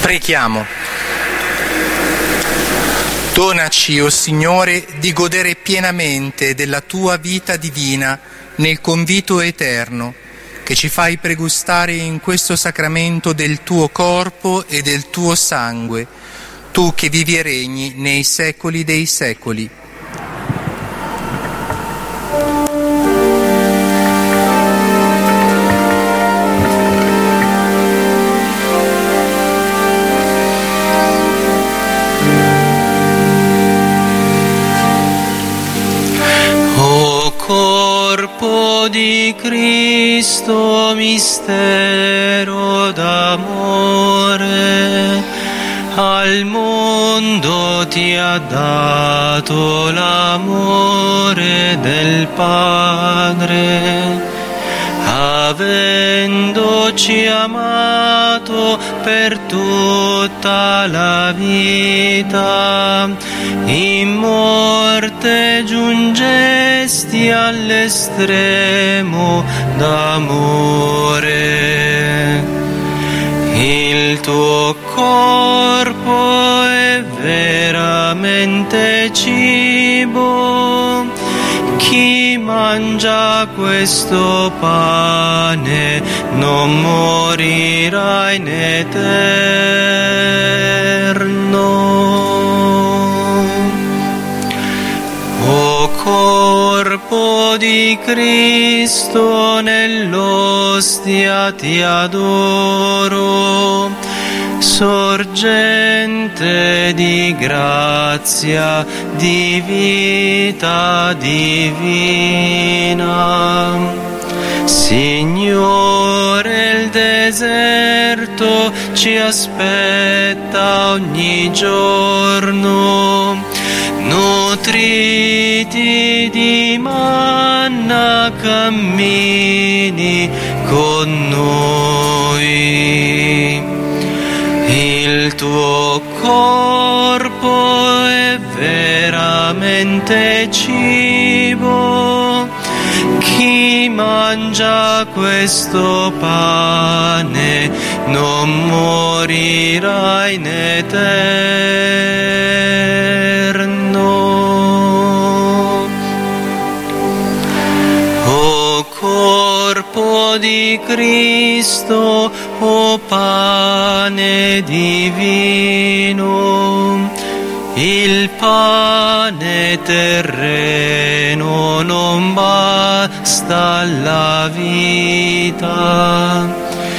Preghiamo. Donaci, o Signore, di godere pienamente della Tua vita divina nel convito eterno, che ci fai pregustare in questo sacramento del Tuo corpo e del Tuo sangue, Tu che vivi e regni nei secoli dei secoli. Corpo di Cristo, mistero d'amore, al mondo ti ha dato l'amore del Padre, avendoci amato per tutta la vita, in morte giungesti all'estremo d'amore. Il tuo corpo è veramente cibo, chi mangia questo pane non morirà in eterno. O corpo di Cristo, nell'ostia ti adoro, sorgente di grazia, di vita divina. Signore, il deserto ci aspetta ogni giorno, nutriti di manna cammini con noi. Il tuo corpo è veramente cibo, chi mangia questo pane non morirà in eterno. O corpo di Cristo, o pane divino, il pane terreno non basta alla vita.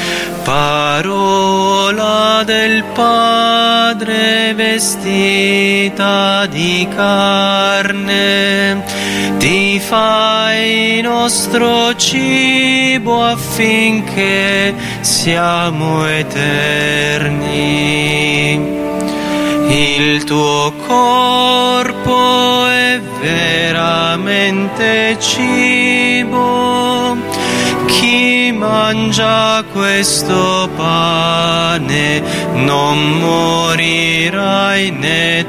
Parola del Padre vestita di carne, ti fai nostro cibo affinché siamo eterni. Il tuo corpo è veramente cibo, chi mangia questo pane non morirà in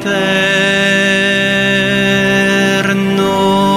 eterno.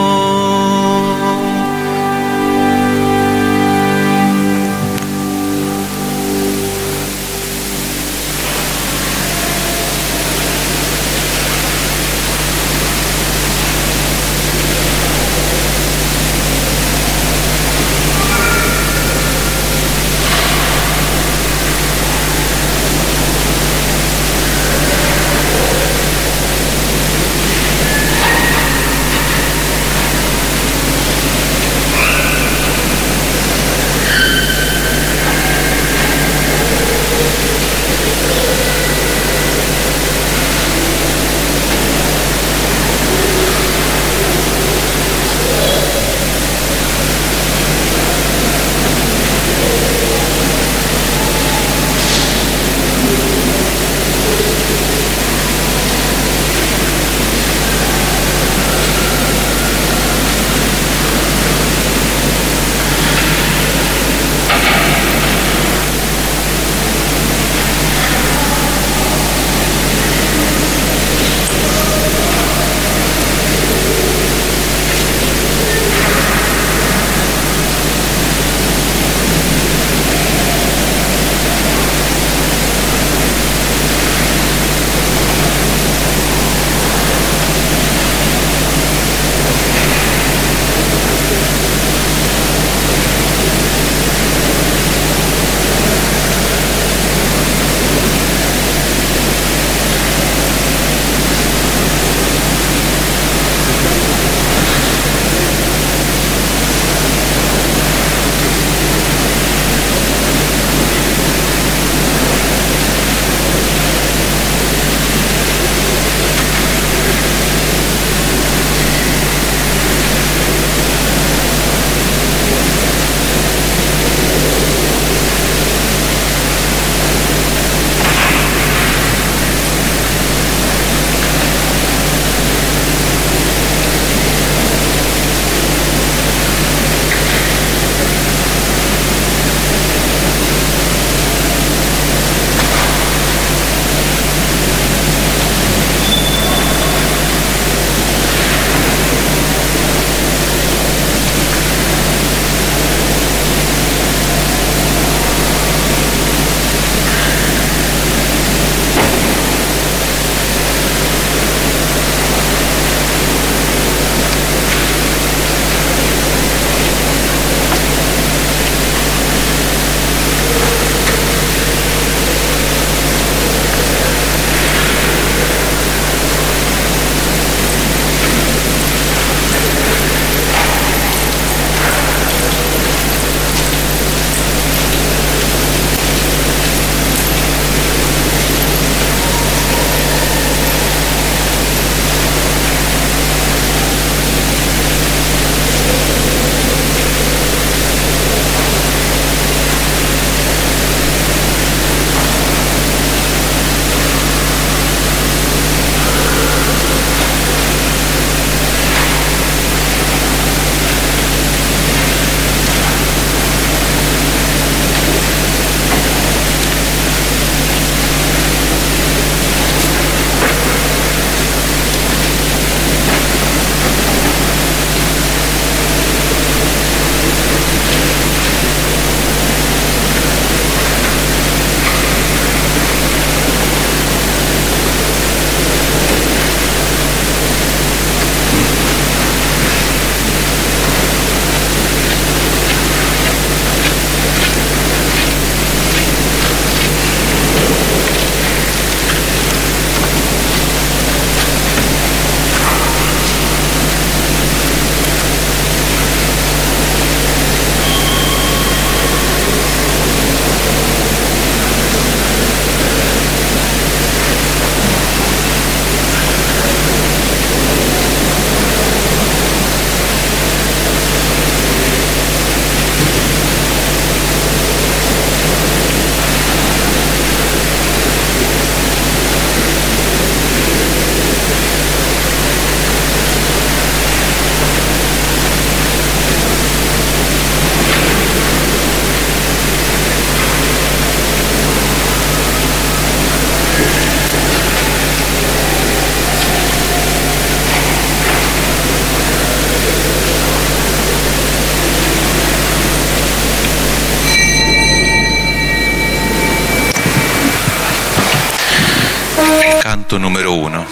canto numero 1.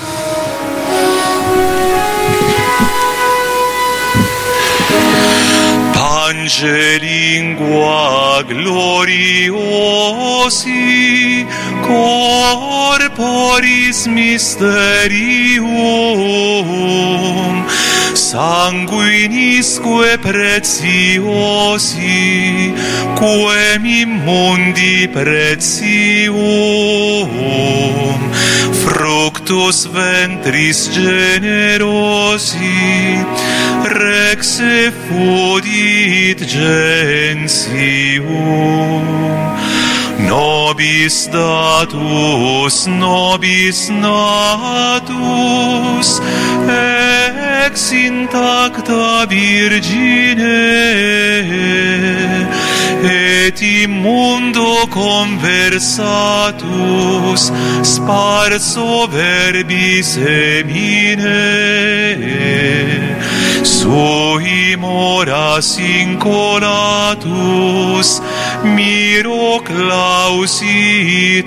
Pange lingua gloriosi corporis mysterium sanguinisque preciosi quem immundi pretium fructus ventris generosi rex effudit gentium nobis datus nobis natus ex intacta virgine et immundo conversatus sparso verbis emine sui moras incolatus miro clausit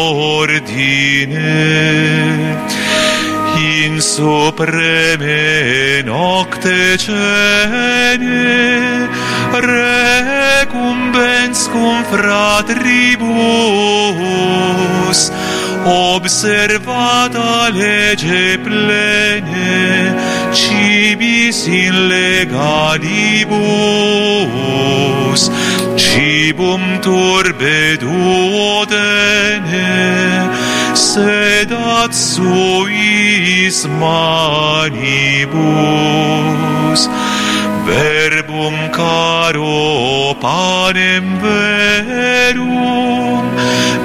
ordine in supreme nocte cene recumbens cum fratribus observata lege plene cibis in legalibus cibum turbe duodene sedat suis manibus verbum caro panem verum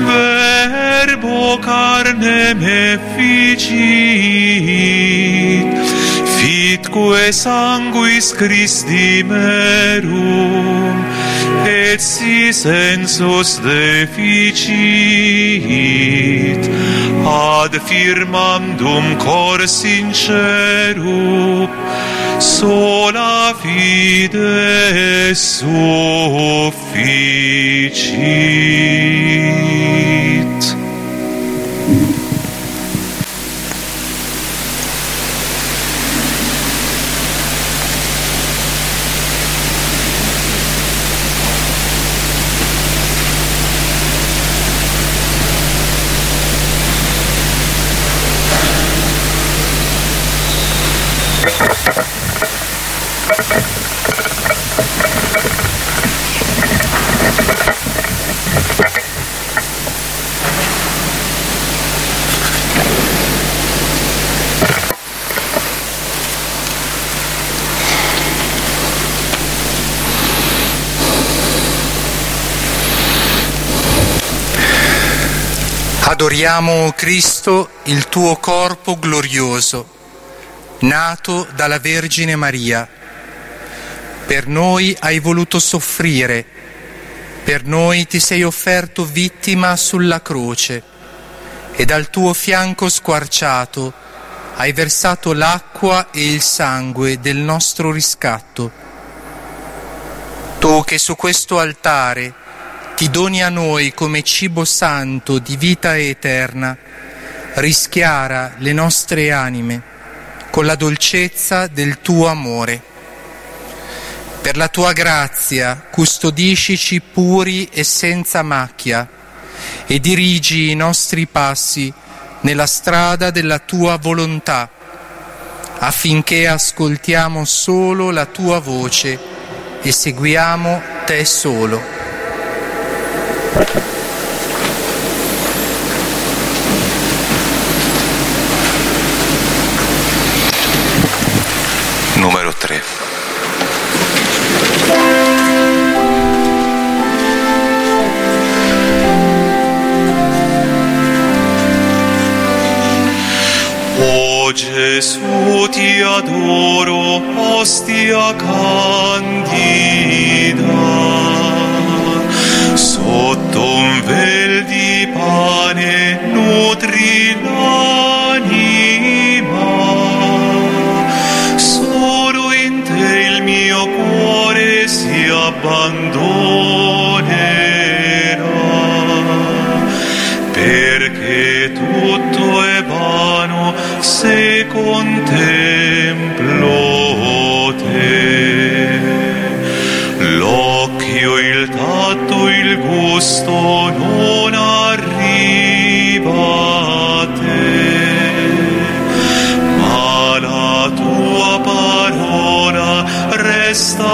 verbo carnem efficit fitque sanguis Christi merum et si sensus deficit ad firmandum cor sincerum sola fide sufficit. Adoriamo, Cristo, il tuo corpo glorioso, nato dalla Vergine Maria. Per noi hai voluto soffrire, per noi ti sei offerto vittima sulla croce e dal tuo fianco squarciato hai versato l'acqua e il sangue del nostro riscatto. Tu che su questo altare ti doni a noi come cibo santo di vita eterna, rischiara le nostre anime con la dolcezza del tuo amore. Per la tua grazia custodiscici puri e senza macchia e dirigi i nostri passi nella strada della tua volontà, affinché ascoltiamo solo la tua voce e seguiamo te solo. Numero 3. O Gesù, ti adoro, ostia candida, sotto un vel di pane nutri l'anima, solo in te il mio cuore si abbandonerà, perché tutto è vano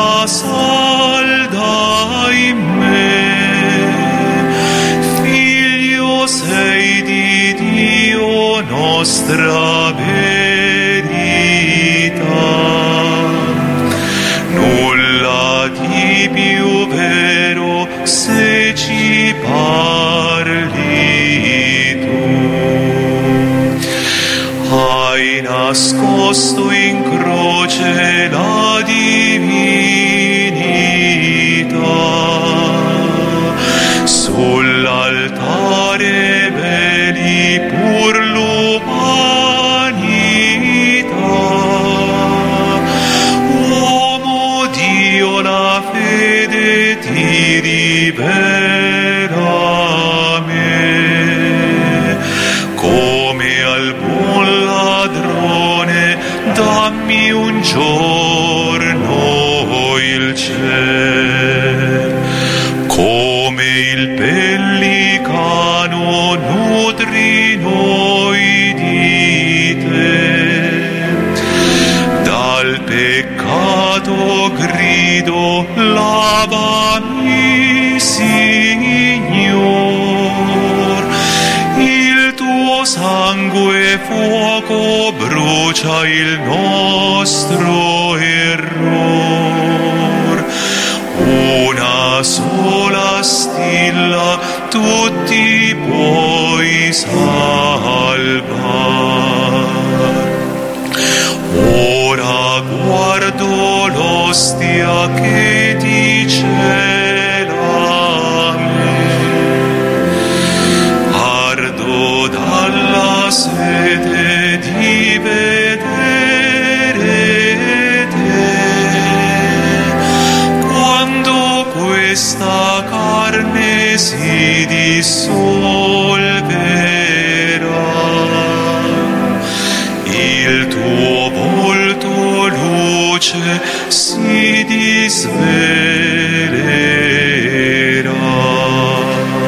vita salda in me. Figlio sei di Dio, nostra verità. Nulla di più vero se ci parli tu. Hai nascosto in croce la divinità, sull'altare veli pur l'umanità. Uomo Dio, la fede ti rivela a me, come al buon ladrone dammi un giorno il ciel. Come il pellicano nutri noi di te, dal peccato grido lavami, Signor. Il tuo sangue fuoco brucia il nostro error. Una sola stilla tutti puoi salvar. Ora guardo l'ostia che ti cela a me. Ardo dalla sete di vedere te. Quando questa carne si dissolverà, il tuo volto luce si disvelerà.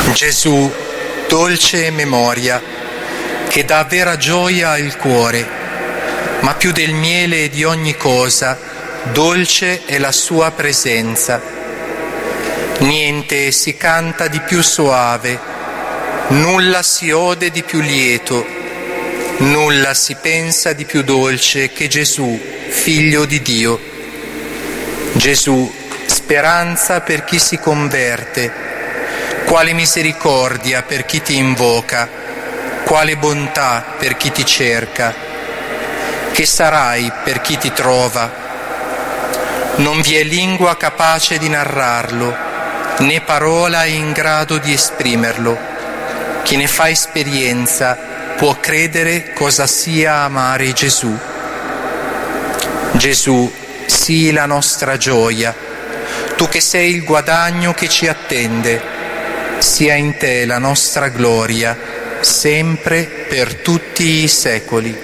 Gesù, dolce memoria, che dà vera gioia al cuore, ma più del miele e di ogni cosa, dolce è la sua presenza. Niente si canta di più soave, nulla si ode di più lieto, nulla si pensa di più dolce che Gesù, Figlio di Dio. Gesù, speranza per chi si converte, quale misericordia per chi ti invoca, quale bontà per chi ti cerca, che sarai per chi ti trova. Non vi è lingua capace di narrarlo, né parola in grado di esprimerlo. Chi ne fa esperienza può credere cosa sia amare Gesù. Gesù, sii la nostra gioia, tu che sei il guadagno che ci attende, sia in te la nostra gloria, sempre per tutti i secoli.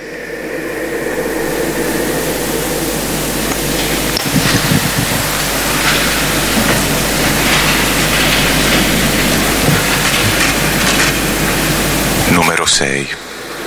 Numero 6.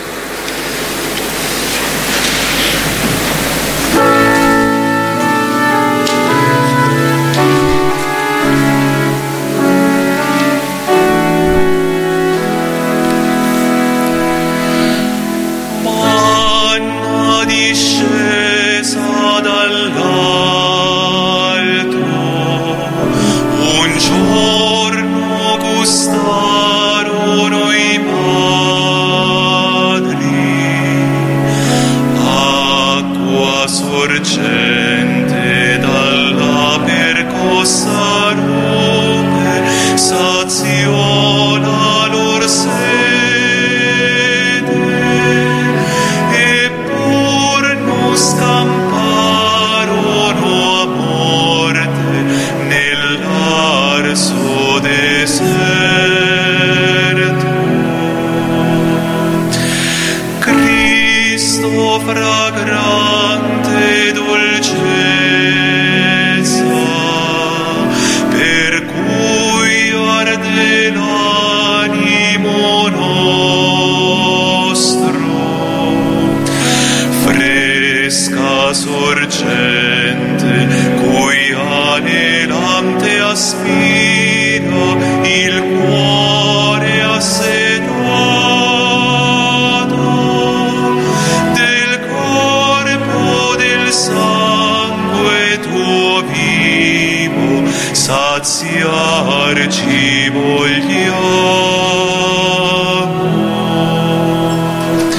Fragrante dolcezza, per cui arde l'animo nostro, fresca sorgente, cui anelante aspira il cuore assetato. Sangue tuo vivo, saziarci vogliamo.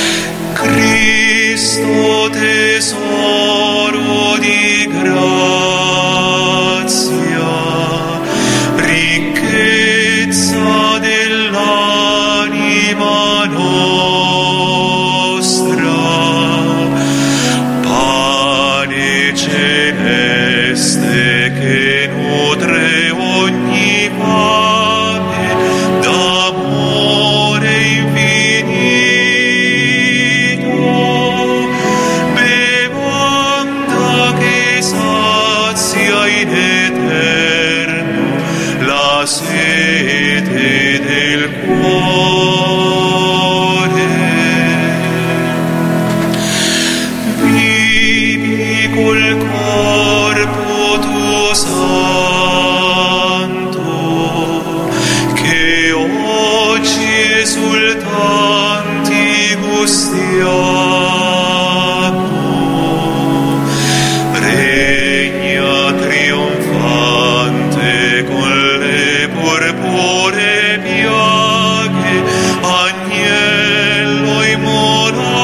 Cristo, tesoro di grazia, ricchezza dell'anima nostra, celeste che nutre ogni fame d'amore infinito, bevanda che sazia in eterno la sete del cuore. Vivi col corpo tuo santo, che oggi esultanti gustiamo, regna trionfante con le purpuree piaghe, agnello immolato.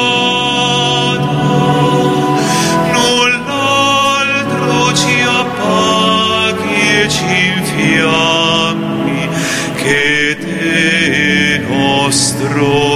Ci infiammi che te nostro